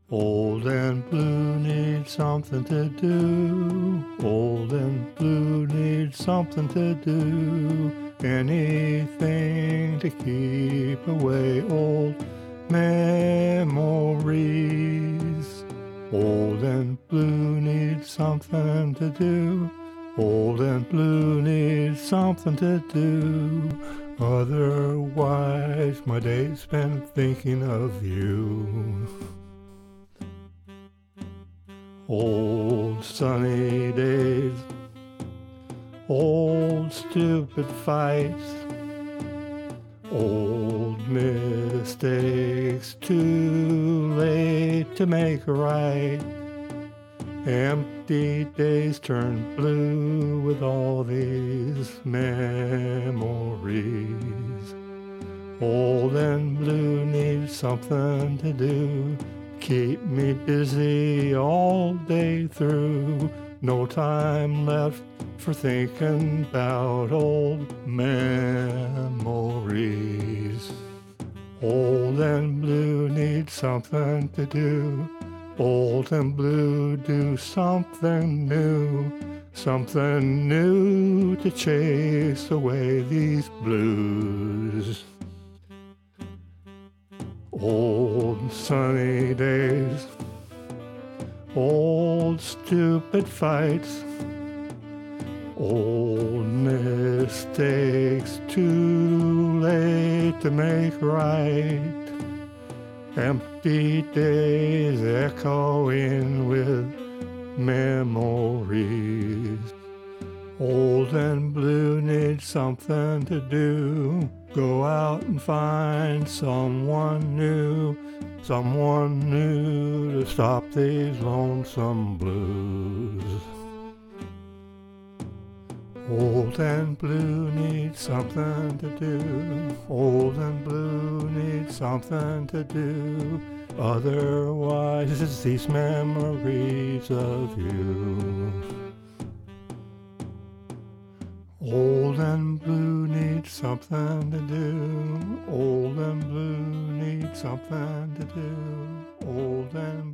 Old and blue need something to do. Old and blue need something to do. Anything to keep away old memories. Old and blue need something to do. Old and blue need something to do. Otherwise, my day's spent thinking of you. Old sunny days, old stupid fights, old mistakes too late to make right. Empty days turn blue with all these memories. Old and blue need something to do. Keep me busy all day through. No time left for thinking about old memories. Old and blue need something to do. Old and blue do something new. Something new to chase away these blues. Old sunny days, old stupid fights, old mistakes too late to make right. Empty days echoing with memories. Old and blue need something to do. Go out and find someone new to stop these lonesome blues. Old and blue need something to do. Old and blue need something to do. Otherwise, it's these memories of you. Old and blue need something to do. Old and blue need something to do. Old and